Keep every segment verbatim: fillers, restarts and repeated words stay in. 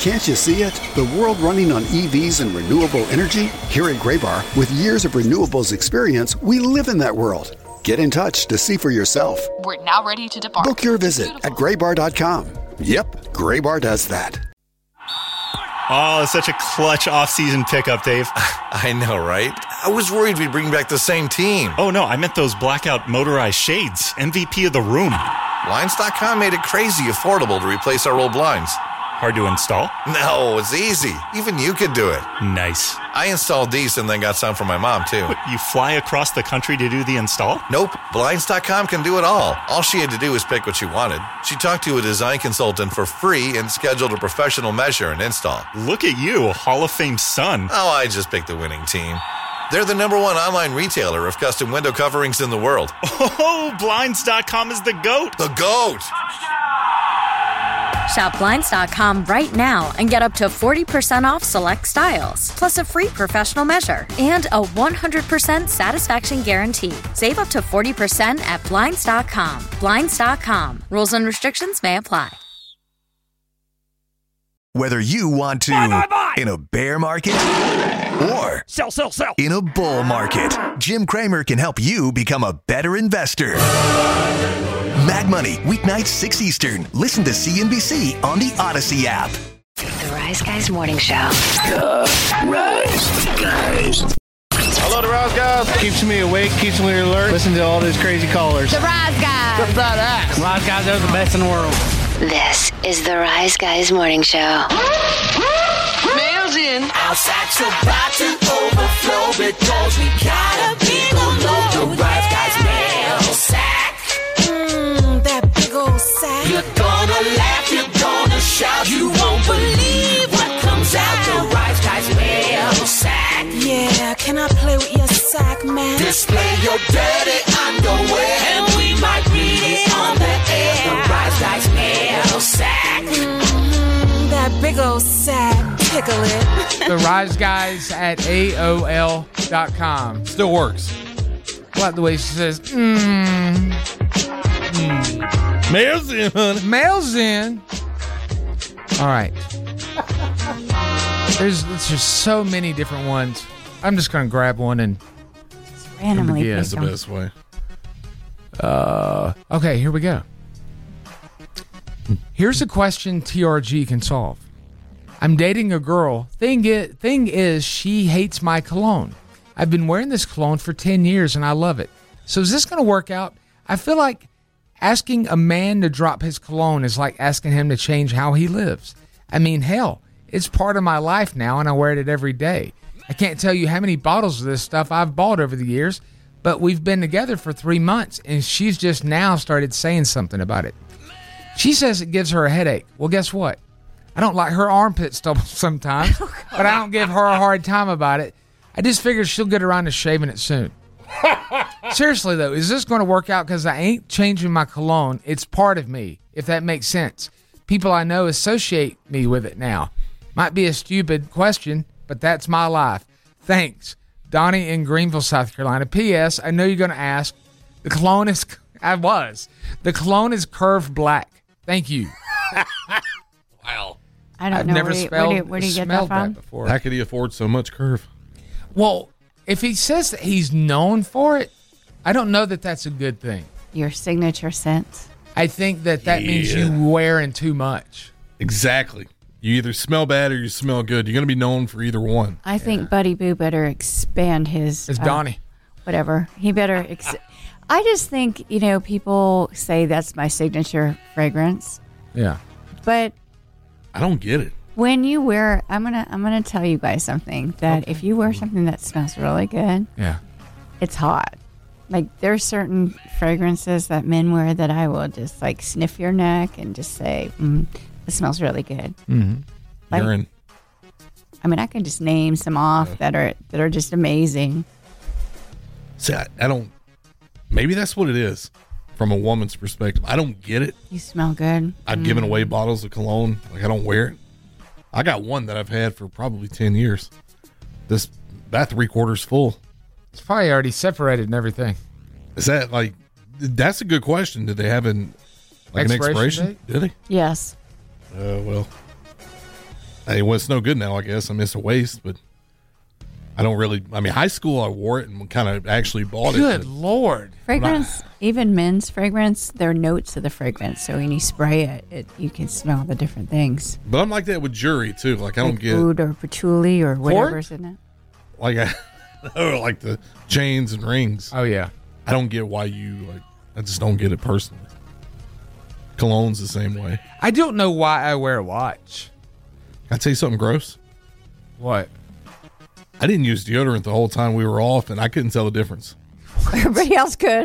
Can't you see it? The world running on E Vs and renewable energy? Here at Graybar, with years of renewables experience, we live in that world. Get in touch to see for yourself. We're now ready to depart. Book your visit at graybar dot com. Yep, Graybar does that. Oh, such a clutch off-season pickup, Dave. I know, right? I was worried we'd bring back the same team. Oh, no, I meant those blackout motorized shades. M V P of the room. Blinds dot com made it crazy affordable to replace our old blinds. Hard to install? No, it's easy. Even you could do it. Nice. I installed these and then got some for my mom, too. What, you fly across the country to do the install? Nope. Blinds dot com can do it all. All she had to do was pick what she wanted. She talked to a design consultant for free and scheduled a professional measure and install. Look at you, a Hall of Fame son. Oh, I just picked the winning team. They're the number one online retailer of custom window coverings in the world. Oh, Blinds dot com is the GOAT. The GOAT! Shop Blinds dot com right now and get up to forty percent off select styles, plus a free professional measure and a one hundred percent satisfaction guarantee. Save up to forty percent at Blinds dot com. Blinds dot com. Rules and restrictions may apply. Whether you want to buy, buy, buy. in a bear market or sell, sell, sell in a bull market, Jim Cramer can help you become a better investor. Mad Money, weeknights six Eastern. Listen to C N B C on the Odyssey app. The Rise Guys Morning Show. The Rise Guys. Hello, the Rise Guys. Keeps me awake, keeps me alert. Listen to all these crazy callers. The Rise Guys. Just that ass. Rise Guys are the best in the world. This is the Rise Guys Morning Show. Mail's in. Outside your about to overflow because we got a big old load. The Rise Guys mail sack. Mmm, that big old sack. You're gonna laugh, you're gonna shout. You won't believe what comes out. The Rise Guys mail sack. Yeah, can I play with your sack, man? Display your dirty underwear and we might read it on the air. The Rise Guys mail sack. Mm-hmm, that big old sack. Tickle it. The Rise Guys at A O L dot com. Still works. I like the way she says, mmm. Mm. Mail's in, honey. Mail's in. All right. There's, there's just so many different ones. I'm just going to grab one and just randomly pick That's the best way. Uh, okay, here we go. Here's a question T R G can solve. I'm dating a girl. Thing is, thing is, she hates my cologne. I've been wearing this cologne for ten years and I love it. So is this going to work out? I feel like asking a man to drop his cologne is like asking him to change how he lives. I mean, hell, it's part of my life now and I wear it every day. I can't tell you how many bottles of this stuff I've bought over the years, but we've been together for three months and she's just now started saying something about it. She says it gives her a headache. Well, guess what? I don't like her armpit stubble sometimes, but I don't give her a hard time about it. I just figure she'll get around to shaving it soon. Seriously, though, is this going to work out? Because I ain't changing my cologne. It's part of me, if that makes sense. People I know associate me with it now. Might be a stupid question, but that's my life. Thanks. Donnie in Greenville, South Carolina. P S. I know you're going to ask. The cologne is... I was. The cologne is curved black. Thank you. Wow. I don't I've know. never where do you, spelled, where do you, where do you get that smelled from? that before. How could he afford so much curve? Well, if he says that he's known for it, I don't know that that's a good thing. Your signature scent. I think that that Yeah. means you wearing too much. Exactly. You either smell bad or you smell good. You're going to be known for either one. I think Buddy Boo better expand his... It's uh, Donnie. Whatever. He better... Ex- I just think, you know, people say that's my signature fragrance. Yeah. But... I don't get it. When you wear... I'm going to I'm gonna tell you guys something. That okay. If you wear something that smells really good... Yeah. It's hot. Like, there's certain fragrances that men wear that I will just, like, sniff your neck and just say, mm, it smells really good. Mm-hmm. Like, Urine. I mean, I can just name some off yeah. that are that are just amazing. See, I, I don't... Maybe that's what it is from a woman's perspective. I don't get it. You smell good. I've mm. given away bottles of cologne. Like, I don't wear it. I got one that I've had for probably ten years. This, that three quarters full. It's probably already separated and everything. Is that like, that's a good question. Did they have an, like expiration an expiration? Date? Did they? Yes. Uh, well, Hey, well, it's no good now, I guess. I mean, it's a waste, but I don't really. I mean, high school, I wore it and kind of actually bought Good it. Good Lord. Fragrance, even men's fragrance, there are notes of the fragrance. So when you spray it, it you can smell the different things. But I'm like that with jewelry, too. Like, I don't like get. oud or patchouli or whatever's in it. Like, I, like the chains and rings. Oh, yeah. I don't get why you, like, I just don't get it personally. Cologne's the same way. I don't know why I wear a watch. Can I tell you something gross? What? I didn't use deodorant the whole time we were off, and I couldn't tell the difference. Everybody else could.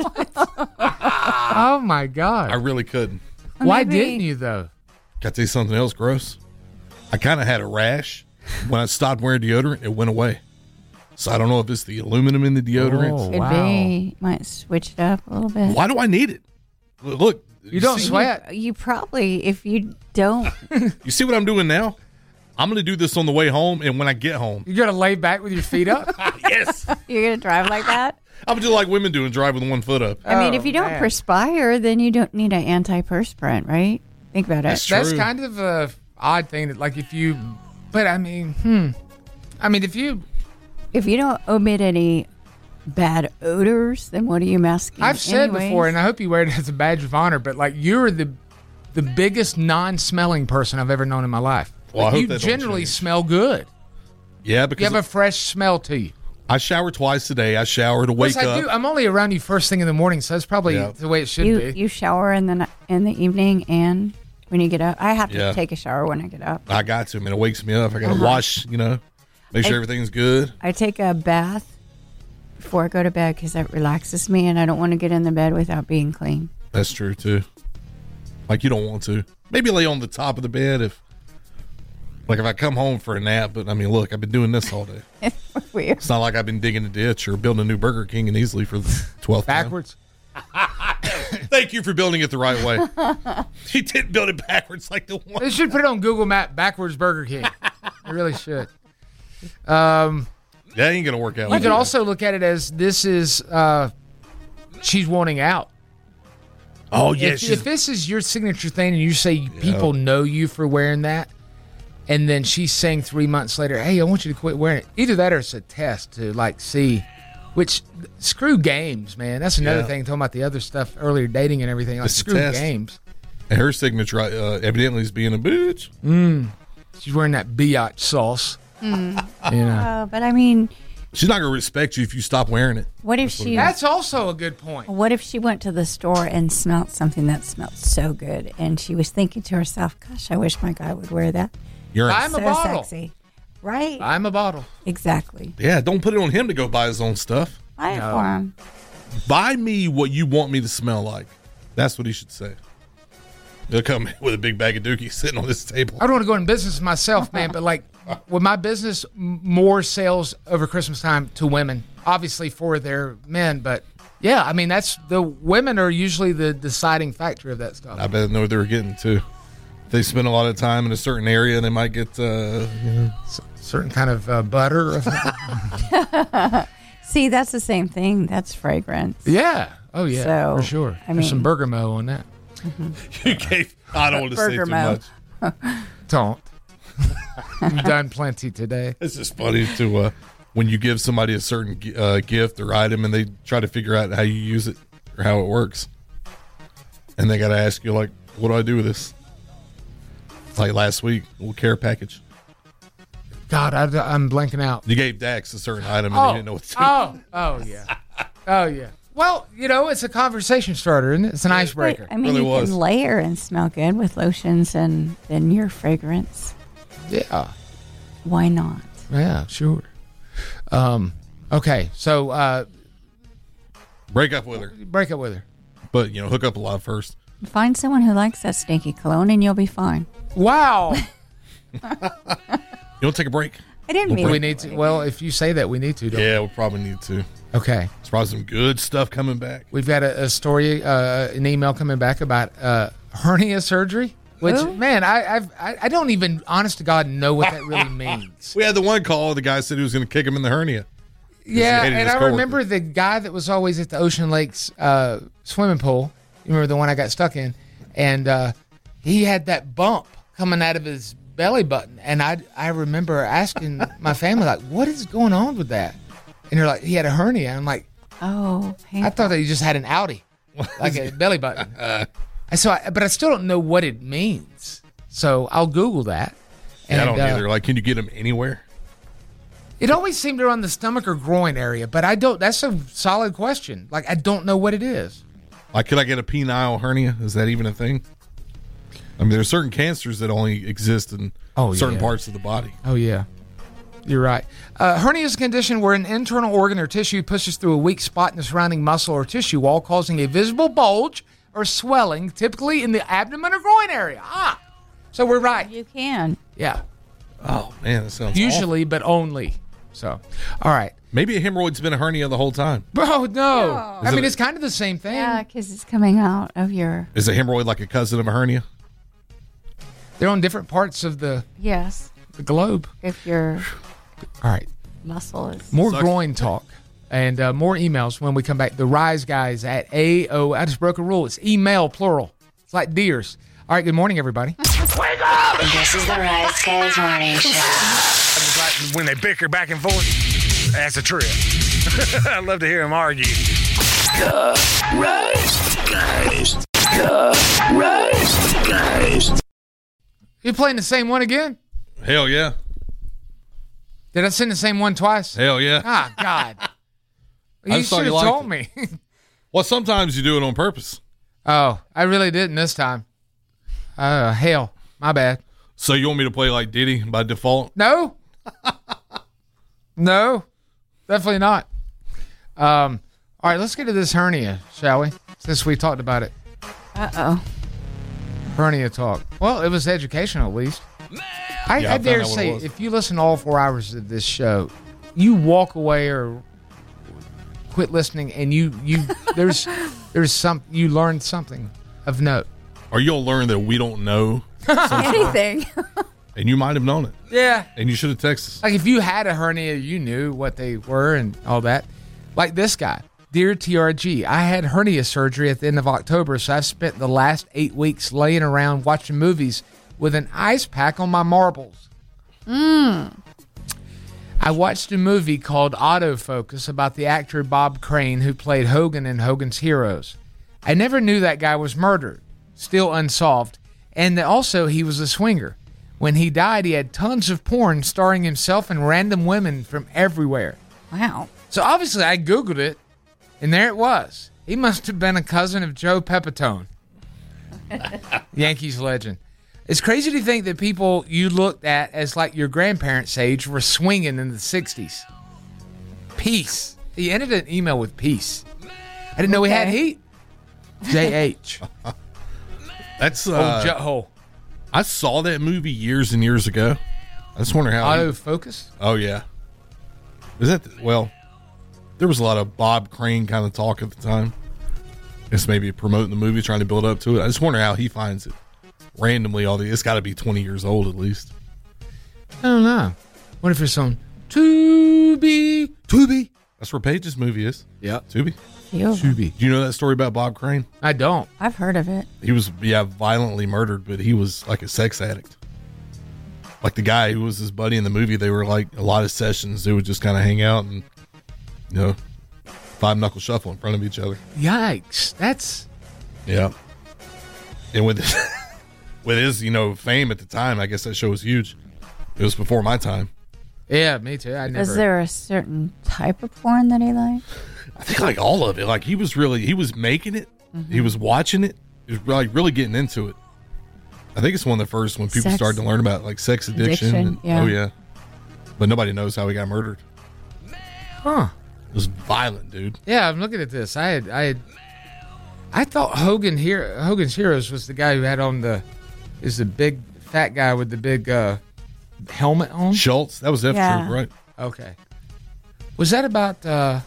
Oh, my God. I really couldn't. Why Maybe- didn't you, though? Can I tell you something else gross? I kind of had a rash. When I stopped wearing deodorant, it went away. So I don't know if it's the aluminum in the deodorant. Oh, Could wow. be. Might switch it up a little bit. Why do I need it? Look. You don't see, sweat. You probably, if you don't, You see what I'm doing now? I'm going to do this on the way home and when I get home. You got to lay back with your feet up? Yes. you're going to drive like that. I'm just like women do and drive with one foot up. I mean, Oh, if you don't man. perspire, then you don't need an antiperspirant, right? Think about it. That's That's true. kind of a odd thing that, like, if you, but I mean, hmm. I mean, if you, If you don't omit any bad odors, then what are you masking? I've said anyways? before, and I hope you wear it as a badge of honor, but like, you're the, the biggest non-smelling person I've ever known in my life. Well, I Like, hope you that don't generally change. smell good. Yeah, You because have a fresh smell to you. I shower twice a day. I shower to wake Yes, I up. do. I'm only around you first thing in the morning, so that's probably Yeah. the way it should you be. you shower in the ni- in the evening and when you get up. I have to Yeah. take a shower when I get up. I got to. I mean, it wakes me up. I got to Uh-huh. wash, you know, make sure I- everything's good. I take a bath before I go to bed because that relaxes me, and I don't want to get in the bed without being clean. That's true, too. Like, you don't want to. Maybe lay on the top of the bed if, like, if I come home for a nap. But, I mean, look, I've been doing this all day. Weird. It's not like I've been digging a ditch or building a new Burger King and easily for the twelfth time. Backwards. Thank you for building it the right way. He didn't build it backwards like the one. They should put it on Google Map, backwards Burger King. They really should. Um, That ain't going to work out. you like could that. also look at it as this is, uh, she's wanting out. Oh, yeah. if, she's- if this is your signature thing and you say people know you for wearing that, and then she's saying three months later, hey, I want you to quit wearing it. Either that or it's a test to, like, see, which, screw games, man. That's another Yeah. thing, talking about the other stuff, earlier dating and everything. Like, It's a screw test. games. And her signature uh, evidently is being a bitch. Mm. She's wearing that biatch sauce. Mm. You know. Uh, but I mean, She's not going to respect you if you stop wearing it. what if That's what she? it is. That's also a good point. What if she went to the store and smelled something that smelled so good, and she was thinking to herself, "Gosh, I wish my guy would wear that." You're I'm so a bottle. sexy, right? I'm a bottle. Exactly. Yeah, don't put it on him to go buy his own stuff. Buy it for him. Buy me what you want me to smell like. That's what he should say. He'll come with a big bag of dookie sitting on this table. I don't want to go in business myself, man, but like with my business, m- more sales over Christmas time to women, obviously for their men. But yeah, I mean, that's the women are usually the deciding factor of that stuff. I bet know what they were getting too. If they spend a lot of time in a certain area, they might get uh, you know, certain kind of uh, butter. Or something. See, that's the same thing. That's fragrance. Yeah. Oh, yeah. So, for sure. I There's some mean- bergamot on that. you gave. I don't want to say too Bergamot. much. Don't. You've done plenty today. It's just funny to uh, when you give somebody a certain gi- uh, gift or item and they try to figure out how you use it or how it works, and they got to ask you like, "What do I do with this?" Like last week, a little care package. God, I, I'm blanking out. You gave Dax a certain item and Oh, he didn't know what to do. oh, oh, yeah. Oh, yeah. Well, you know, it's a conversation starter, isn't it? It's an icebreaker. But, I mean, you can layer and smell good with lotions and then your fragrance. Yeah. Why not? Yeah, sure. Um, okay, so uh, break up with her. Break up with her. But, you know, hook up a lot first. Find someone who likes that stinky cologne and you'll be fine. Wow. You want to take a break? I didn't mean we it. need to. Well, if you say that, we need to. Don't Yeah, we probably need to. Okay. It's probably some good stuff coming back. We've got a, a story, uh, an email coming back about uh, hernia surgery. Which, Who? man, I, I've, I I don't even, honest to God, know what that really means. We had the one call. The guy said he was going to kick him in the hernia. Yeah, he hated and his I coworker. remember the guy that was always at the Ocean Lakes uh, swimming pool. You remember the one I got stuck in? And uh, he had that bump coming out of his belly button, and I I remember asking my family like, "What is going on with that?" And they're like, "He had a hernia." And I'm like, "Oh, I thought that he just had an outie, like a belly button." And so, I, but I still don't know what it means. So I'll Google that. And, yeah, I don't uh, either. Like, can you get them anywhere? It always seemed around the stomach or groin area, but I don't. That's a solid question. Like, I don't know what it is. Like, could I get a penile hernia? Is that even a thing? I mean, there's certain cancers that only exist in Oh, certain yeah. parts of the body. Oh, yeah. You're right. Uh, hernia is a condition where an internal organ or tissue pushes through a weak spot in the surrounding muscle or tissue wall, causing a visible bulge or swelling, typically in the abdomen or groin area. Ah, so we're right. You can. Yeah. Oh, man, that sounds Usually, but only. So, all right. Maybe a hemorrhoid's been a hernia the whole time. Bro, no. I Is mean, it- it's kind of the same thing. Yeah, because it's coming out of your. Is a hemorrhoid like a cousin of a hernia? They're on different parts of the, Yes. the globe. If your All right. muscle is. More groin talk and uh, more emails when we come back. The Rise Guys at A O. I just broke a rule. It's email, plural. It's like deers. All right, good morning, everybody. Wake up! This is the Rise Guys Morning Show. Like when they bicker back and forth, that's a trip. I love to hear them argue. The Rise Guys. The Rise Guys. You playing the same one again? Hell yeah. Did I send the same one twice? Hell yeah. Ah, God. I You just thought should you have liked told it. me. Well, sometimes you do it on purpose. Oh, I really didn't this time. Uh, hell, my bad. So you want me to play like Diddy by default? No. No, definitely not. Um, all right, let's get to this hernia, shall we? Since we talked about it. Uh-oh. Hernia talk. Well, it was educational, at least. I, Yeah, I I found dare out what it say, was. if you listen to all four hours of this show, you walk away or quit listening, and you you there's there's some you learned something of note. Or you'll learn that we don't know. Anything. And you might have known it. Yeah. And you should have texted us. Like if you had a hernia, you knew what they were and all that. Like this guy, Dear T R G, I had hernia surgery at the end of October, so I've spent the last eight weeks laying around watching movies with an ice pack on my marbles. Mm. I watched a movie called Autofocus about the actor Bob Crane who played Hogan in Hogan's Heroes. I never knew that guy was murdered, still unsolved, and that also he was a swinger. When he died, he had tons of porn starring himself and random women from everywhere. Wow. So obviously I Googled it, and there it was. He must have been a cousin of Joe Pepitone, Yankees legend. It's crazy to think that people you looked at as like your grandparents' age were swinging in the sixties. Peace. He ended an email with peace. I didn't know we had heat. J H. That's Old uh, jut hole. I saw that movie years and years ago. I just wonder how. he- Autofocus? oh yeah. Is that the- well? There was a lot of Bob Crane kind of talk at the time. It's maybe promoting the movie, trying to build up to it. I just wonder how he finds it randomly. All the it's got to be twenty years old at least. I don't know. What if it's on Tubi? Tubi? That's where Paige's movie is. Yeah. Tubi. Tubi. Do you know that story about Bob Crane? I don't. I've heard of it. He was yeah violently murdered, but he was like a sex addict. Like the guy who was his buddy in the movie, they were like a lot of sessions. They would just kind of hang out and you know five knuckle shuffle in front of each other. Yikes. That's Yeah. And with his, with his you know fame at the time, I guess that show was huge. It was before my time. yeah, me too. I never. Is there a certain type of porn that he liked? I think like all of it. Like he was really he was making it. Mm-hmm. He was watching it. He was like really getting into it. I think it's one of the first when people Sex started to learn about like sex addiction. addiction, and- yeah. Oh yeah. But nobody knows how he got murdered. Huh. It was violent, dude. Yeah, I'm looking at this. I had, I had, I thought Hogan here, Hogan's Heroes was the guy who had on the, is the big fat guy with the big uh, helmet on. Schultz, that was F Yeah. Troop, right? Okay. Was that about? Uh,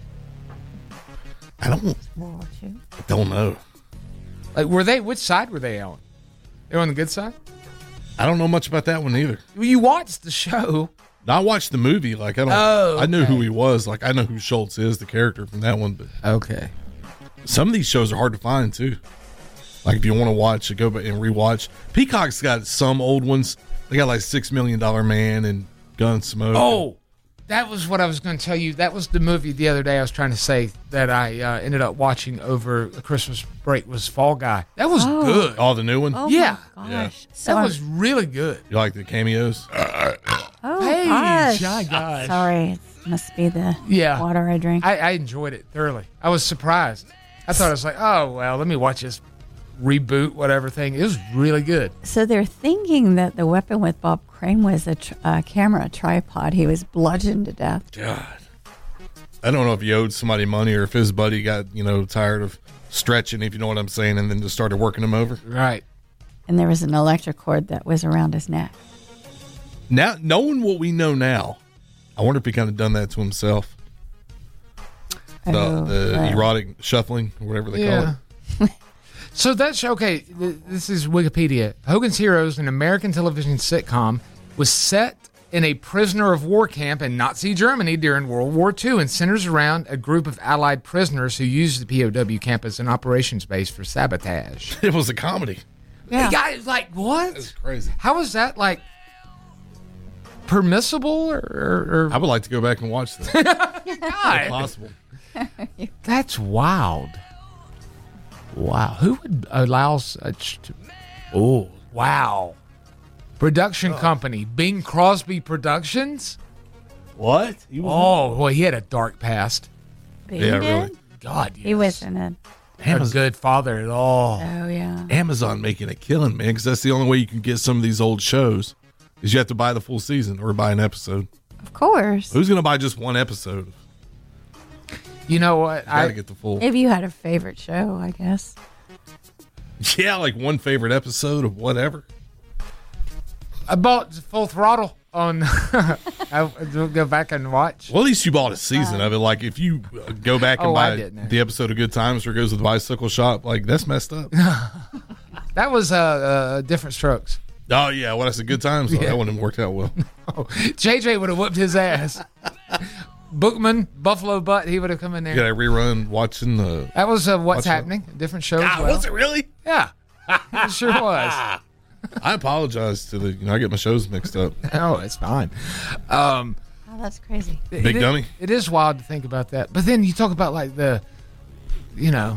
I don't World War Two. I don't know. like, were they? Which side were they on? They were on the good side. I don't know much about that one either. Well, you watched the show. I watched the movie. Like I don't. Oh, I knew okay. who he was. Like I know who Schultz is, the character from that one. But Okay. some of these shows are hard to find too. Like if you want to watch, go back and rewatch. Peacock's got some old ones. They got like Six Million Dollar Man and Gunsmoke. Oh, that was what I was going to tell you. That was the movie the other day I was trying to say that I uh, ended up watching over the Christmas break was Fall Guy. That was Oh. good. Oh, the new one? Oh yeah. my Yeah. gosh. So That I'm- was really good. You like the cameos? Oh Hey, gosh. my gosh. Sorry, it must be the Yeah. water I drink. I, I enjoyed it thoroughly. I was surprised. I thought it was like, oh, well, let me watch this reboot, whatever thing. It was really good. So they're thinking that the weapon with Bob Crane was a tr- uh, camera tripod. He was bludgeoned to death. God. I don't know if he owed somebody money or if his buddy got, you know, tired of stretching, if you know what I'm saying, and then just started working him over. Right. And there was an electric cord that was around his neck. Now, knowing what we know now, I wonder if he kind of done that to himself. The, Oh, the well. erotic shuffling, or whatever they call Yeah. it. So that's okay. th- This is Wikipedia. Hogan's Heroes, an American television sitcom, was set in a prisoner of war camp in Nazi Germany during World War Two and centers around a group of Allied prisoners who used the P O W camp as an operations base for sabotage. It was a comedy. Yeah. Guys, like, what? That's crazy. How is that, like, permissible? Or, or, I would like to go back and watch that. if God, possible. that's wild. Wow. Who would allow such to... Oh, wow. Production company, Bing Crosby Productions? What? Oh, well, he had a dark past. He Yeah, did? really. God, yes. He wasn't a. a good father at all. Oh yeah. Amazon making a killing, man, because that's the only way you can get some of these old shows is you have to buy the full season or buy an episode. Of course. Who's going to buy just one episode? You know what? You got I to get the full. If you had a favorite show, I guess. Yeah, like one favorite episode of whatever. I bought Full Throttle on. I will go back and watch. Well, at least you bought a season of it. Like if you uh, go back and Oh, I buy didn't. the episode of Good Times where it goes to the bicycle shop, like that's messed up. That was uh, uh, Different Strokes. Oh yeah, well that's a Good Times. Though. Yeah. That wouldn't have worked out well. Oh, J J would have whooped his ass. Bookman, Buffalo Butt, he would have come in there. Yeah, rerun watching the. That was uh, What's Watch it. Happening. A different show. God, as well. was it really? Yeah, it sure was. I apologize to the. You know, I get my shows mixed up. Oh, it's fine. Um, Oh, that's crazy. Big it, dummy. It is wild to think about that. But then you talk about like the, you know,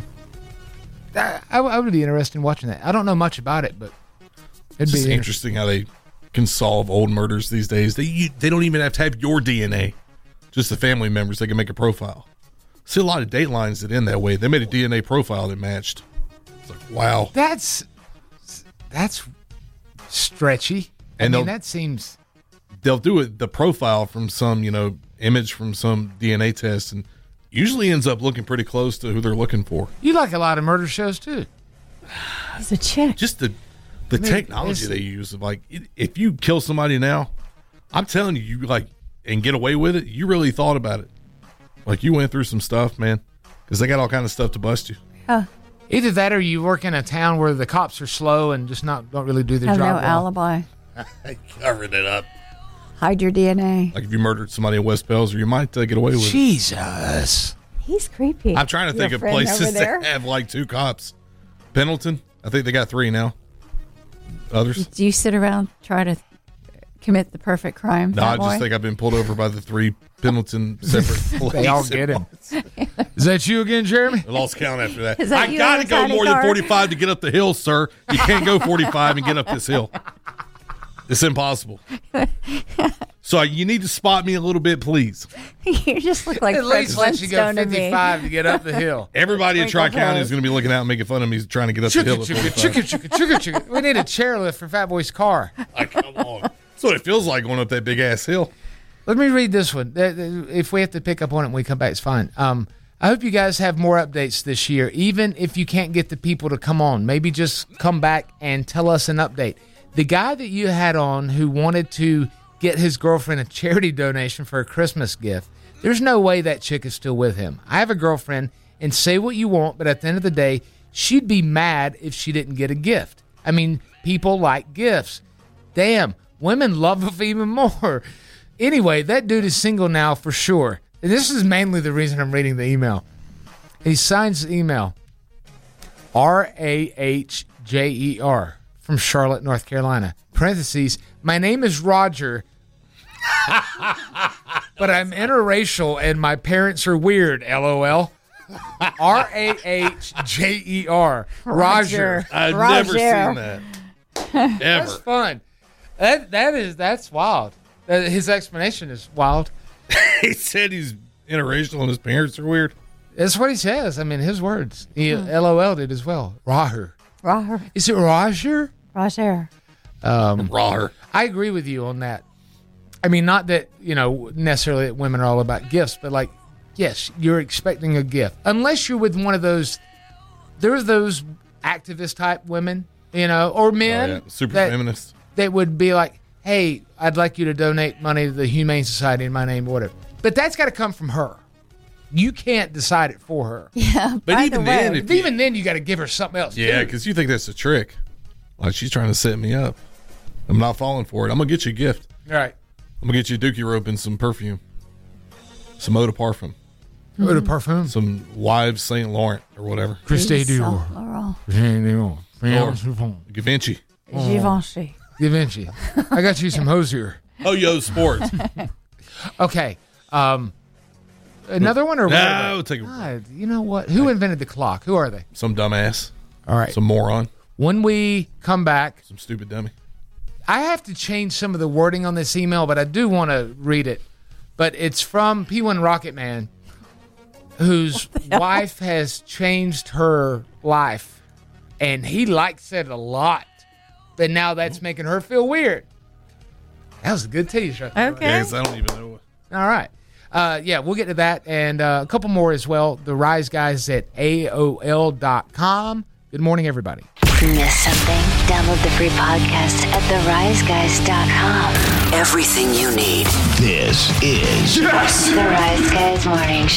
I, I I would be interested in watching that. I don't know much about it, but it'd It's be just interesting. interesting how they can solve old murders these days. They you, they don't even have to have your D N A, just the family members. They can make a profile. See a lot of Datelines that end that way. They made a D N A profile that matched. It's like wow. That's that's stretchy. And I mean, they'll- that seems. They'll do it the profile from some you know image from some D N A test, and usually ends up looking pretty close to who they're looking for. You like a lot of murder shows too. He's a chick. Just the the I mean, technology it's- they use. Of like it, if you kill somebody now, I'm telling you, you like and get away with it. You really thought about it. Like you went through some stuff, man, because they got all kind of stuff to bust you. Huh. Either that, or you work in a town where the cops are slow and just not don't really do their Have no job. well. alibi. Covered it up. Hide your D N A. Like if you murdered somebody in West Bells, or you might uh, get away with it. Jesus. He's creepy. I'm trying to Your think of friend places over there? that have like two cops. Pendleton, I think they got three now. Others? Do you sit around try to commit the perfect crime? No, I fat just boy? think I've been pulled over by the three Pendleton separate police. They all get him. Is that you again, Jeremy? I lost count after that. Is that I you gotta in a go tiny more car? than forty-five to get up the hill, sir. You can't go forty-five and get up this hill. It's impossible. So you need to spot me a little bit, please. You just look like At Fred least let you go Flintstone to me. fifty-five to get up the hill. Everybody in Sprinkle Tri-County is toes. going to be looking out and making fun of me trying to get up the Chugga, hill at chugga, forty-five. chugga, chugga, chugga, chugga. We need a chairlift for Fat Boy's car. Like, come on. That's what it feels like going up that big ass hill. Let me read this one. Th- th- If we have to pick up on it when we come back, it's fine. Um, I hope you guys have more updates this year, even if you can't get the people to come on. Maybe just come back and tell us an update. The guy that you had on who wanted to get his girlfriend a charity donation for a Christmas gift, there's no way that chick is still with him. I have a girlfriend, and say what you want, but at the end of the day, she'd be mad if she didn't get a gift. I mean, people like gifts. Damn, women love them even more. Anyway, that dude is single now for sure. And this is mainly the reason I'm reading the email. He signs the email R A H J E R from Charlotte, North Carolina. parentheses, my name is Roger, but I'm interracial and my parents are weird, LOL. R A H J E R. Roger. I've Roger. never seen that. Ever. That's fun. That that is that's wild. That, his explanation is wild. He said he's interracial and his parents are weird. That's what he says. I mean, his words. He LOL'd it as well. Roger. Roger. Is it Roger? Roger. Um, Roger. I agree with you on that. I mean, not that, you know, necessarily that women are all about gifts, but like, yes, you're expecting a gift. Unless you're with one of those, there's those activist type women, you know, or men. Oh, yeah. Super that, feminist. That would be like, hey, I'd like you to donate money to the Humane Society in my name or whatever. But that's got to come from her. You can't decide it for her. Yeah, but even the then, if even you, then, you got to give her something else. Yeah, because you think that's a trick. Like she's trying to set me up. I'm not falling for it. I'm gonna get you a gift. All right. I'm gonna get you a dookie rope and some perfume, some eau de parfum, eau de parfum, some Wives Saint Laurent or whatever. Christy Dior, Dior, Givenchy, Givenchy, Givenchy. I got you some Hosier. Oh, yo, sports. Okay. Um, another one or no? What? Take a God, you know what? Who invented the clock? Who are they? Some dumbass. All right. Some moron. When we come back, some stupid dummy. I have to change some of the wording on this email, but I do want to read it. But it's from P one Rocket Man, whose wife has changed her life, and he likes it a lot. But now that's making her feel weird. That was a good tease right there. Okay. Yeah, 'cause I don't even know. All right. Uh, yeah, we'll get to that and uh, a couple more as well. The Rise Guys at A O L dot com. Good morning, everybody. Miss something? Download the free podcast at the rise guys dot com. Everything you need. This is yes! The Rise Guys Morning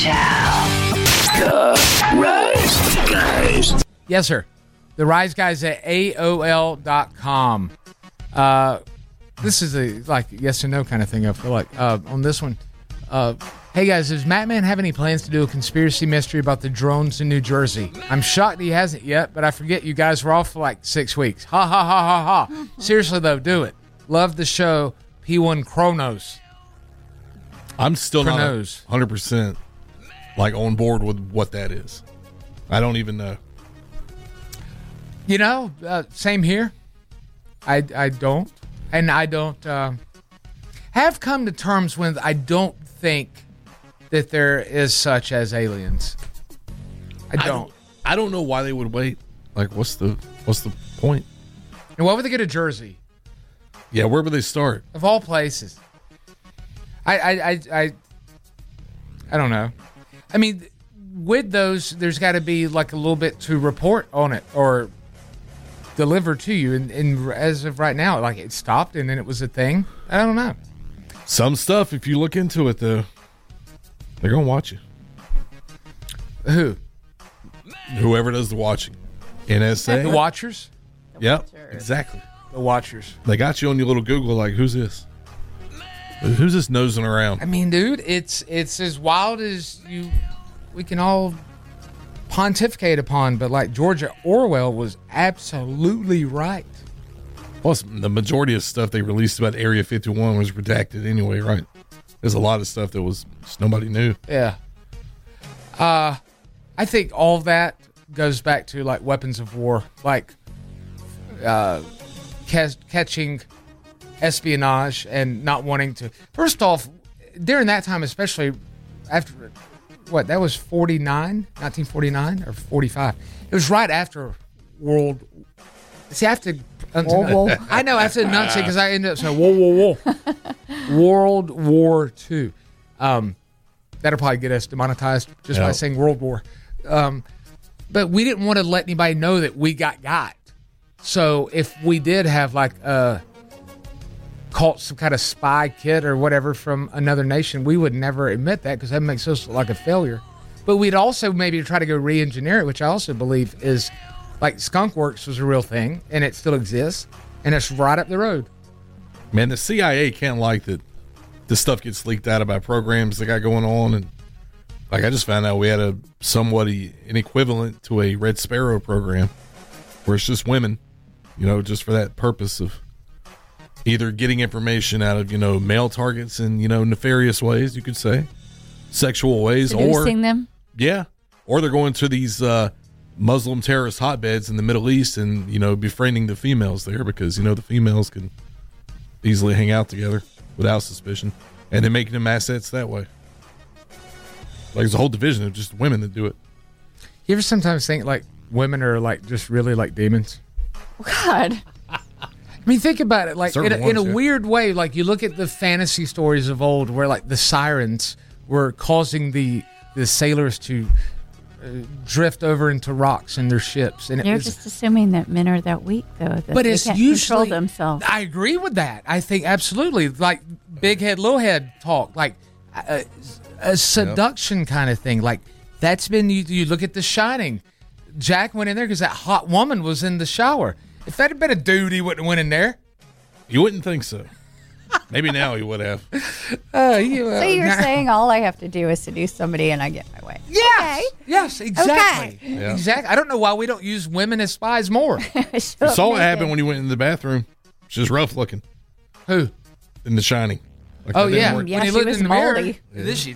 Show. The Rise Guys. Yes, sir. The Rise Guys at A O L dot com. Uh, this is a like yes or no kind of thing, I feel like. Uh, on this one, uh, hey guys, does Matt Man have any plans to do a conspiracy mystery about the drones in New Jersey? I'm shocked he hasn't yet, but I forget you guys were off for like six weeks. Ha ha ha ha ha. Seriously though, do it. Love the show. P one Chronos. I'm still Chronos. not one hundred percent like on board with what that is. I don't even know. You know, uh, same here. I, I don't. And I don't uh, have come to terms with I don't think that there is such as aliens. I don't. I don't, I don't know why they would wait. Like, what's the what's the point? And why would they go to Jersey? Yeah, where would they start? Of all places. I I I I, I don't know. I mean, with those, there's got to be like a little bit to report on it or deliver to you. And, and as of right now, like it stopped and then it was a thing. I don't know. Some stuff, if you look into it, though, they're going to watch you. Who? Whoever does the watching. N S A. The Watchers? Yep, exactly. The Watchers. They got you on your little Google, like, who's this? Who's this nosing around? I mean, dude, it's it's as wild as you we can all pontificate upon, but like George Orwell was absolutely right. Plus, the majority of stuff they released about Area fifty-one was redacted anyway, right? There's a lot of stuff that was just nobody knew. Yeah. Uh, I think all of that goes back to like weapons of war, like uh, ca- catching espionage and not wanting to. First off, during that time, especially after what that was forty-nine, nineteen forty-nine or forty-five. It was right after World. See, I have to. Whoa, whoa. I know I have to enunciate because I ended up saying whoa, whoa, whoa. World War Two. Um, that'll probably get us demonetized just yep. by saying World War. Um, but we didn't want to let anybody know that we got got. So if we did have like a caught some kind of spy kit or whatever from another nation, we would never admit that because that makes us look like a failure. But we'd also maybe try to go re-engineer it, which I also believe is like Skunk Works was a real thing and it still exists and it's right up the road. Man, the C I A can't like that this stuff gets leaked out about programs they got going on. And like I just found out we had a somewhat an equivalent to a Red Sparrow program where it's just women, you know, just for that purpose of either getting information out of, you know, male targets in, you know, nefarious ways, you could say, sexual ways, Seducing or them. Yeah, or they're going to these uh, Muslim terrorist hotbeds in the Middle East and, you know, befriending the females there because, you know, the females can easily hang out together without suspicion, and then making them assets that way. Like, there's a whole division of just women that do it. You ever sometimes think like women are like just really like demons? God. I mean, think about it. Like in a, ones, in a yeah. weird way, like you look at the fantasy stories of old, where like the sirens were causing the the sailors to uh, drift over into rocks in their ships, and it You're was, just assuming that men are that weak, though. That but they it's can't usually control themselves. I agree with that. I think absolutely, like big head, little head talk, like a, a seduction kind of thing. Like that's been you, you look at The Shining. Jack went in there because that hot woman was in the shower. If that had been a dude, he wouldn't have went in there. You wouldn't think so. Maybe now he would have. Uh, you, uh, So you're nah. saying all I have to do is seduce somebody and I get my way? Yes, yes, exactly, Okay. Yeah. exactly. I don't know why we don't use women as spies more. You saw what happened when he went in the bathroom. She was rough looking. Who? In The Shining. Like, Oh that didn't yeah, work. Yeah, when he she looked was in the mirror, moldy. this she,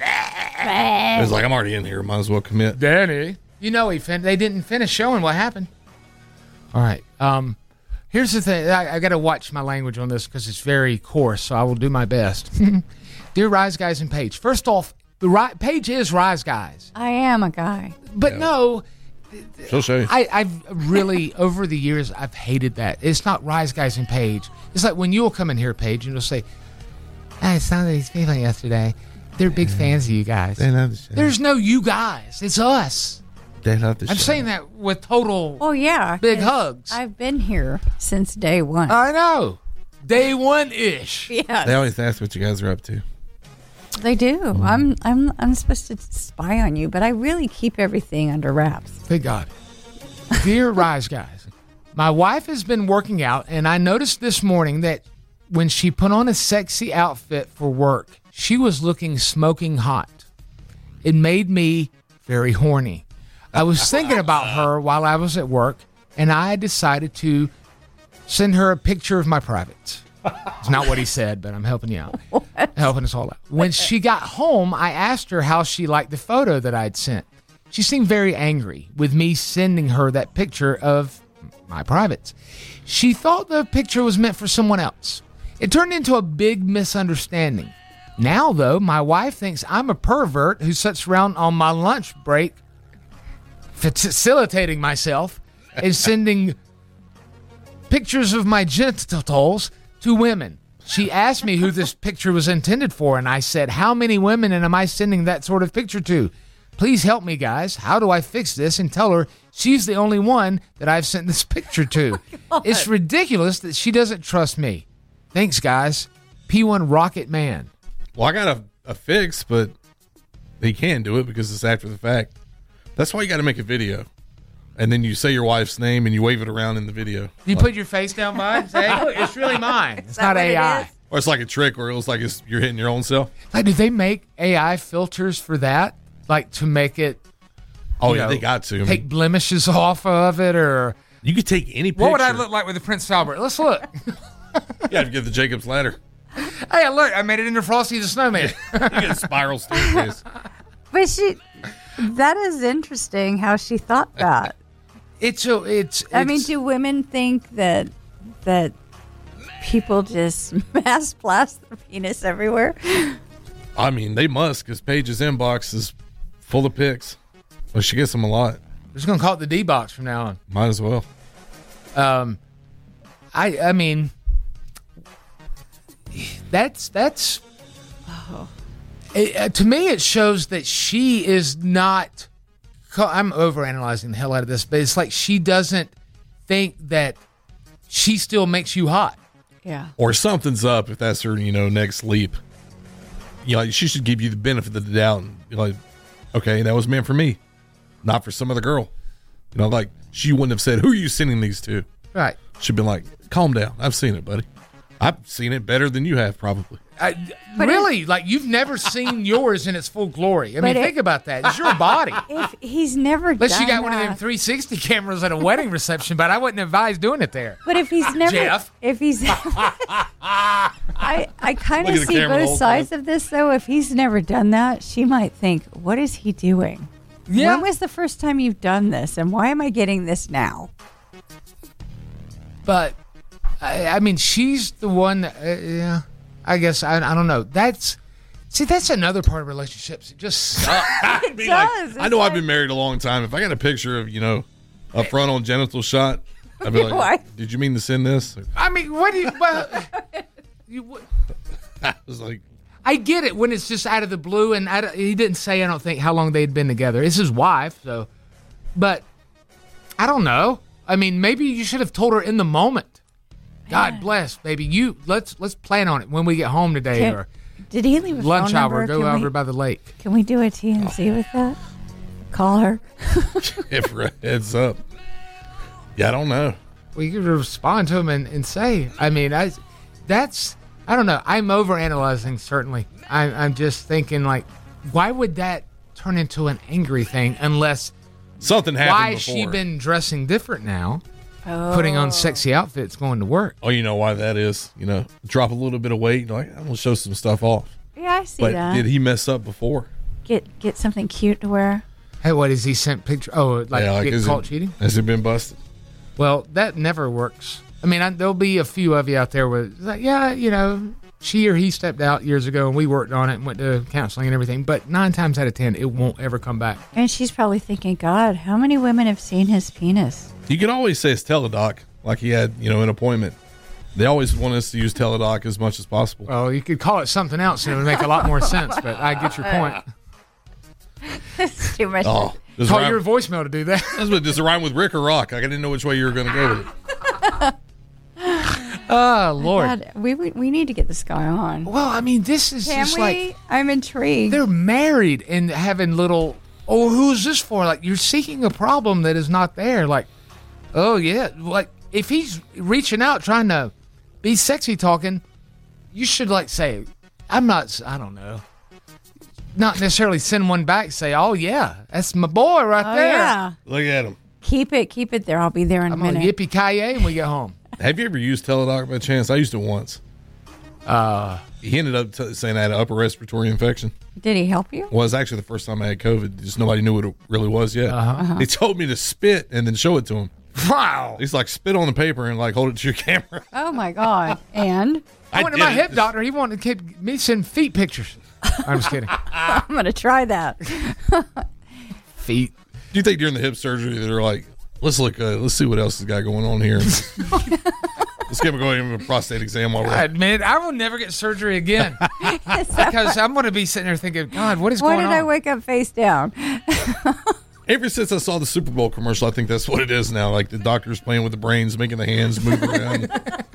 It was like, I'm already in here. Might as well commit. Danny. You know, he fin- they didn't finish showing what happened. All right. Um, here's the thing. I, I got to watch my language on this because it's very coarse, so I will do my best. Dear Rise Guys and Paige, first off, the ri- Paige is Rise Guys, I am a guy. but no, She'll show you. I, I've really over the years I've hated that. It's not Rise Guys and Paige. It's like when you'll come in here, Paige, and you'll say, "I saw these people yesterday. They're big fans of you guys." They love the show. There's no you guys. It's us. They love the I'm show. saying that with total. Oh, yeah. Big 'cause hugs. I've been here since day one. I know. Day one ish. yes. They always ask what you guys are up to. They do. I'm I'm I'm supposed to spy on you, but I really keep everything under wraps. Thank God. Dear Rise Guys, my wife has been working out, and I noticed this morning that when she put on a sexy outfit for work, she was looking smoking hot. It made me very horny. I was thinking about her while I was at work, and I decided to send her a picture of my privates. It's not what he said, but I'm helping you out. Helping us all out. When she got home, I asked her how she liked the photo that I'd sent. She seemed very angry with me sending her that picture of my privates. She thought the picture was meant for someone else. It turned into a big misunderstanding. Now, though, my wife thinks I'm a pervert who sits around on my lunch break facilitating myself and sending pictures of my genitals to women. She asked me who this picture was intended for, and I said, how many women am I sending that sort of picture to? Please help me, guys. How do I fix this and tell her she's the only one that I've sent this picture to? Oh, it's ridiculous that she doesn't trust me. Thanks, guys. P one Rocket Man. Well, I got a, a fix, but he can do it because it's after the fact. That's why you got to make a video. And then you say your wife's name and you wave it around in the video. You like, put your face down by it and say, hey, look, it's really mine. It's not what it A I. is? or it's like a trick where it looks like it's, you're hitting your own self. Like, do they make A I filters for that? Like to make it, Oh, you yeah, know, they got to. I mean, take blemishes off of it, or you could take any picture. what would I look like with the Prince Albert? Let's look. You have to get the Jacob's Ladder. Hey, look, I made it into Frosty the Snowman. You get a spiral staircase. But she, that is interesting how she thought that. It's a, it's. I mean, it's- do women think that that people just mass blast their penis everywhere? I mean, they must, because Paige's inbox is full of pics. Well, she gets them a lot. We're just gonna call it the D box from now on. Might as well. Um, I, I mean, that's that's. It, uh, to me, it shows that she is not. I'm overanalyzing the hell out of this, but it's like she doesn't think that she still makes you hot. Yeah. Or something's up if that's her, you know, next leap. You know, she should give you the benefit of the doubt and be like, okay, that was meant for me, not for some other girl. You know, like she wouldn't have said, who are you sending these to? Right. She'd been like, calm down. I've seen it, buddy. I've seen it better than you have, probably. I, really? Like, you've never seen yours in its full glory. I But mean, it- think about that. It's your body. If he's never Unless done you got one of that- them three sixty cameras at a wedding reception, but I wouldn't advise doing it there. But if he's never, Jeff. if he's, I I kind Look of at the see camera the both whole sides of this though. If he's never done that, she might think, "What is he doing? Yeah. When was the first time you've done this, and why am I getting this now?" But, I, I mean, she's the one that, uh, yeah, I guess, I, I don't know. That's, see, that's another part of relationships. It just sucks. It Be like, does. I know I've been married a long time. If I got a picture of, you know, a frontal genital shot, I'd be Why? like, did you mean to send this? I mean, what do you, well, you what- I was like, I get it when it's just out of the blue, and I, don't- he didn't say, I don't think, how long they'd been together. It's his wife, so, but I don't know. I mean, maybe you should have told her in the moment. God bless, baby. You let's let's plan on it when we get home today, Can- or Did he leave a lunch phone number? hour. Go Can over we- by the lake. Can we do a T M Z with that? Call her. give her a heads up. Yeah, I don't know. We could respond to him and, and say, I mean, I that's I don't know. I'm overanalyzing. Certainly, I'm I'm just thinking like, why would that turn into an angry thing unless something happened Why has before. she been dressing different now? Oh. Putting on sexy outfits, going to work. Oh, you know why that is? You know, drop a little bit of weight. You're like, I'm gonna show some stuff off. Yeah, I see But that. did he mess up before? Get get something cute to wear. Hey, what is he sent picture? Oh, like, Yeah, like, get is caught it- cheating? Has it been busted? Well, that never works. I mean, I, there'll be a few of you out there with, like, yeah, you know, she or he stepped out years ago and we worked on it and went to counseling and everything. But nine times out of ten, it won't ever come back. And she's probably thinking, God, how many women have seen his penis? You can always say it's Teledoc, like he had, you know, an appointment. They always want us to use Teledoc as much as possible. Well, you could call it something else and it would make a lot more sense. But I get your point. That's too much. Oh, does Call it rhyme- your voicemail to do that. That's what, does it rhyme with Rick or Rock? Like, I didn't know which way you were going to go with it. Oh, Lord. God, we, we we need to get this guy on. Well, I mean, this is Can just we? like I'm intrigued. they're married and having little, oh, who's this for? Like, you're seeking a problem that is not there. Like, oh, yeah. Like, if he's reaching out trying to be sexy talking, you should, like, say, I'm not, I don't know. Not necessarily send one back, say, oh, yeah, that's my boy right Oh, there. yeah. Look at him. Keep it, keep it there. I'll be there in I'm a going minute. to yippee-ki-yay when we get home. Have you ever used Teledoc by chance? I used it once. Uh, he ended up t- saying I had an upper respiratory infection. Did he help you? Well, it was actually the first time I had COVID. Just nobody knew what it really was yet. Uh-huh. Uh-huh. They told me to spit and then show it to him. Wow. He's like, spit on the paper and like hold it to your camera. Oh my God! And I went to did my it. hip doctor. He wanted to keep me send feet pictures. I'm just kidding. I'm gonna try that. Feet. Do you think during the hip surgery they're like, let's look, uh, let's see what else has got going on here. Let's give him go ahead and a prostate exam while we're I admit, I will never get surgery again because I'm going to be sitting there thinking, God, what is Why going did on? I wake up face down? Ever since I saw the Super Bowl commercial, I think that's what it is now. Like the doctor's playing with the brains, making the hands move around.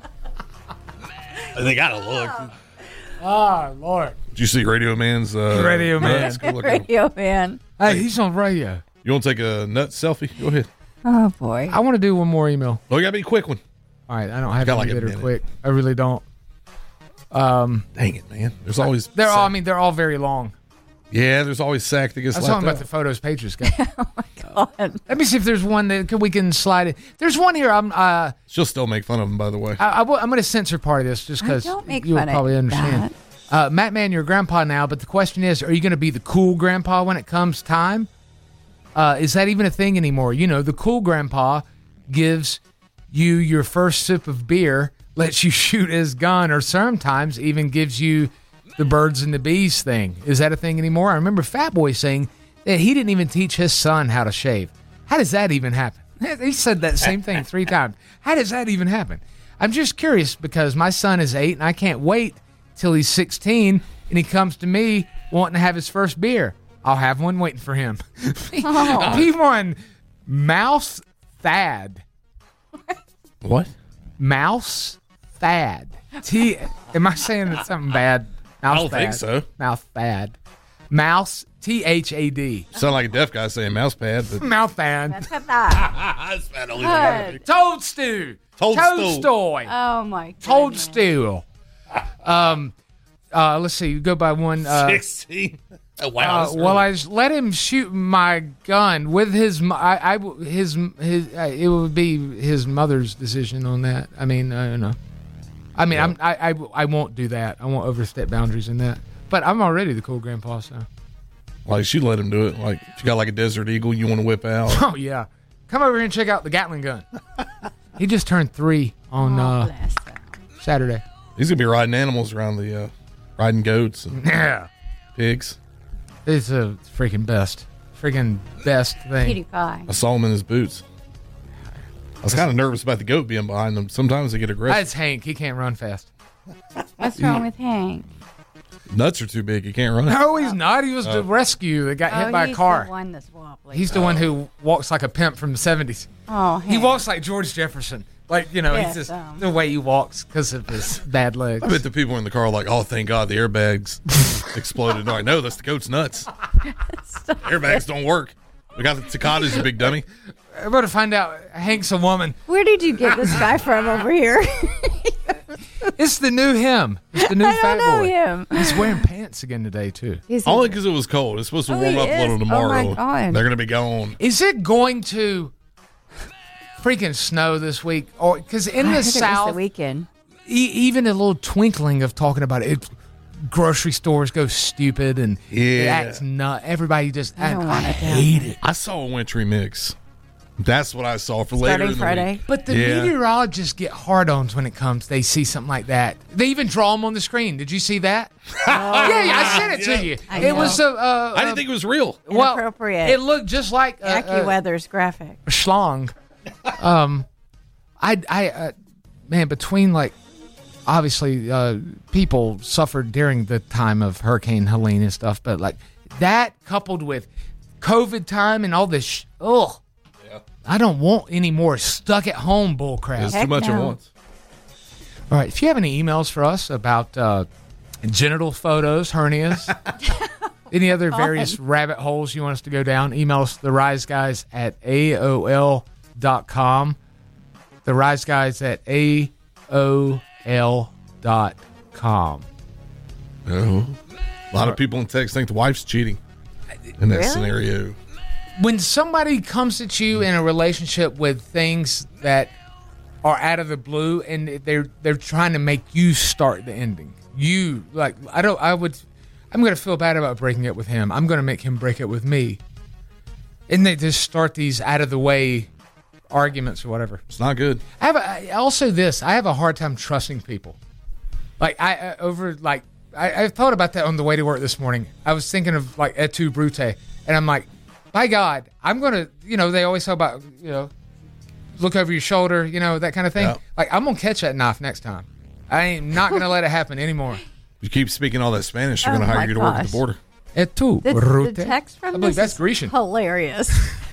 They gotta look. Oh, Lord. Did you see Radio Man's uh, Radio Man. nuts? Go look at him. Radio man. Hey, he's on radio. You want to take a nut selfie? Go ahead. Oh boy. I want to do one more email. Oh, you gotta be a quick one. All right, I don't have Got any like a that are minute. quick. I really don't. Um, Dang it, man. There's always they're all. I sack- mean, they're all very long. yeah. There's always sack that gets I was left talking about out. the photos pages guy. Oh my God. Let me see if there's one that can, we can slide it. There's one here. I'm. Uh, She'll still make fun of him, by the way. I, I will, I'm going to censor part of this just I because don't make you'll fun of probably understand. that. Uh, Matt Man, you're a grandpa now, but the question is, are you going to be the cool grandpa when it comes time? Uh, is that even a thing anymore? You know, the cool grandpa gives you your first sip of beer, lets you shoot his gun, or sometimes even gives you the birds and the bees thing. Is that a thing anymore? I remember Fat Boy saying that he didn't even teach his son how to shave. How does that even happen? He said that same thing three times. How does that even happen? I'm just curious because my son is eight and I can't wait till he's sixteen and he comes to me wanting to have his first beer. I'll have one waiting for him. Oh. P one, Mouse Thad. What? Mouse Thad. T. Am I saying it's something bad? Mouse I don't think Thad. so. Mouse Thad. Mouse T H A D. Sound like a deaf guy saying mouse pad, but Mouth Thad. That's that. Toadstool. Toadstool. Toadstool. Oh my God. Toadstool. um, uh, let's see. Go by one. Uh, Sixteen. Oh, wow. Uh, well, I just let him shoot my gun with his. mo- I, I his his. Uh, it would be his mother's decision on that. I mean, I don't know. I mean, I'm, I, I I won't do that. I won't overstep boundaries in that. But I'm already the cool grandpa, so. Like, she let him do it. Like, if you got like a Desert Eagle you want to whip out. Oh yeah, come over here and check out the Gatling gun. He just turned three on Oh, uh, bless him. Saturday. He's gonna be riding animals around the, uh, riding goats and Yeah. pigs. It's a freaking best, freaking best thing. Cutie pie. I saw him in his boots. I was kind of nervous about the goat being behind them. Sometimes they get aggressive. That's Hank. He can't run fast. What's wrong with Hank? Nuts are too big. He can't run. No, he's not. He was Oh. the rescue that got Oh, hit by a he's car. the one that's wobbly. He's the one who walks like a pimp from the seventies. Oh, He Hank. walks like George Jefferson. Like, you know, Yes, he's just um. the way he walks because of his bad legs. I bet the people in the car are like, oh, thank God the airbags exploded. They're like, no, that's the goat's nuts. Airbags don't work. We got the Tacadas, you big dummy. I'm about to find out Hank's a woman. Where did you get this guy from over here? It's the new him. It's the new I don't fat know boy. him. He's wearing pants again today, too. Is he- Only because it was cold. It's supposed to Oh, warm he up a little is? tomorrow. Oh, my God. They're going to be gone. Is it going to freaking snow this week? Or because in I the heard it was South, the weekend. e- even a little twinkling of talking about it, it grocery stores go stupid and it Yeah. acts nut. Everybody just I don't I, want I it to hate it. I saw a wintry mix. That's what I saw for later Starting in the Friday. week. But the Yeah. meteorologists get hard-ons when it comes. They see something like that. They even draw them on the screen. Did you see that? yeah, yeah, I sent it to you. I It know. was a. Uh, I didn't think it was real. well, Inappropriate. It looked just like uh, uh, AccuWeather's graphic. schlong. Um, I, I, uh, man, between like, obviously, uh, people suffered during the time of Hurricane Helene and stuff, but like that coupled with COVID time and all this, sh- ugh. I don't want any more stuck at home bull crap. It's too much at once. All right, if you have any emails for us about uh, genital photos, hernias, any other various rabbit holes you want us to go down, email us the rise guys at A O L dot com. The rise guys at A O L dot com. Oh. A lot of people in text think the wife's cheating in that Really? scenario. When somebody comes at you in a relationship with things that are out of the blue and they're they're trying to make you start the ending, you like I don't I would I'm gonna feel bad about breaking it with him. I'm gonna make him break it with me, and they just start these out of the way arguments or whatever. It's not good. I have a, I- also this. I have a hard time trusting people. Like I uh, over like I, I thought about that on the way to work this morning. I was thinking of like et tu Brute, and I'm like, by God, I'm gonna. You know, they always talk about you know, look over your shoulder, you know, that kind of thing. Yeah. Like I'm gonna catch that knife next time. I ain't not gonna let it happen anymore. You keep speaking all that Spanish, they're Oh going to hire my you to work at gosh. the border. Et tu The, Brute? the text from I believe this that's is Grecian. hilarious.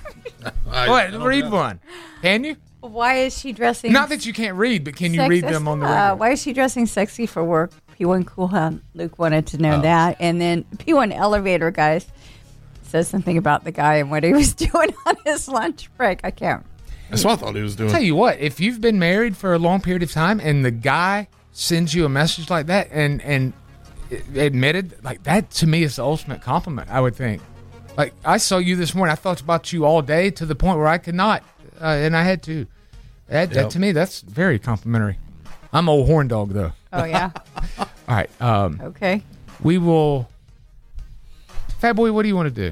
What? Read one. Can you? Why is she dressing? Not that you can't read, but can you read sexist? them on the Uh, radio? why is she dressing sexy for work? P one Cool Hand Luke wanted to know Oh. that, and then P one Elevator guys says something about the guy and what he was doing on his lunch break. I can't. That's what I thought he was doing. Tell you what, if you've been married for a long period of time and the guy sends you a message like that and and admitted, like that to me is the ultimate compliment, I would think. Like I saw you this morning, I thought about you all day to the point where I could not, uh, and I had to. That, that Yep. to me, that's very complimentary. I'm old horn dog though. Oh yeah. All right, um, Okay. we will. Fat boy, what do you want to do?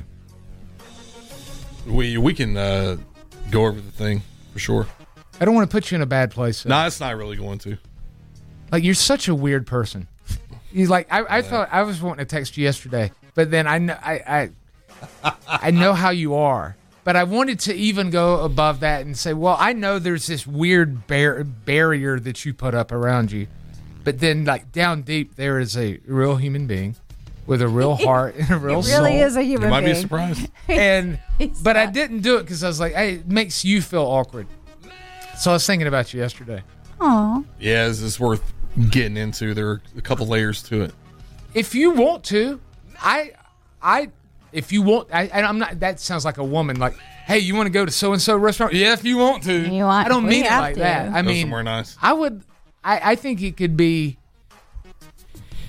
We we can uh, go over the thing for sure. I don't want to put you in a bad place. No, it's not really going to. Like you're such a weird person. He's like I, I thought I was wanting to text you yesterday, but then I know I, I I know how you are. But I wanted to even go above that and say, well, I know there's this weird bar- barrier that you put up around you, but then like down deep there is a real human being with a real heart and a real He really soul. is a human You might be being. surprised. And He's but I not. didn't do it because I was like, hey, it makes you feel awkward. So I was thinking about you yesterday. Aw. Yeah, it's, it's worth getting into. There are a couple layers to it. If you want to, I, I, if you want, I, and I'm not. That sounds like a woman. Like, hey, you want to go to so and so restaurant? Yeah, if you want to. You want- I don't we mean it have like to. that. I Go mean, somewhere nice. I would. I, I think it could be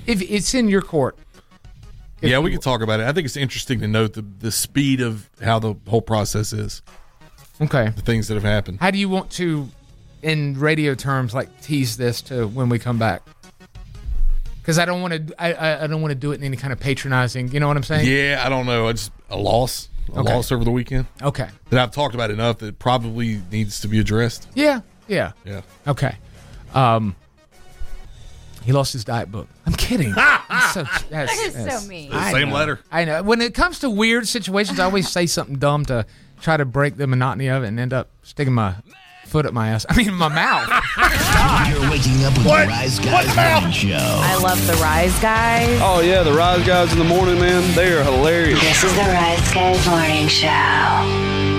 if it's in your court. Yeah, we can talk about it. I think it's interesting to note the, the speed of how the whole process is. Okay. The things that have happened. How do you want to, in radio terms, like tease this to when we come back? Because I don't want to. I, I don't want to do it in any kind of patronizing. You know what I'm saying? Yeah, I don't know. It's a loss. A Okay. loss over the weekend. Okay. That I've talked about enough that it probably needs to be addressed. Yeah. Yeah. Yeah. Okay. Um. He lost his diet book. I'm kidding. That's so, that's, That is that's- so mean. I Same know. letter. I know. When it comes to weird situations, I always say something dumb to try to break the monotony of it and end up sticking my foot up my ass. I mean, my mouth. You're waking up with What? the Rise Guys What's that? Morning Show. I love the Rise Guys. Oh, yeah, the Rise Guys in the morning, man. They are hilarious. This is the Rise Guys Morning Show.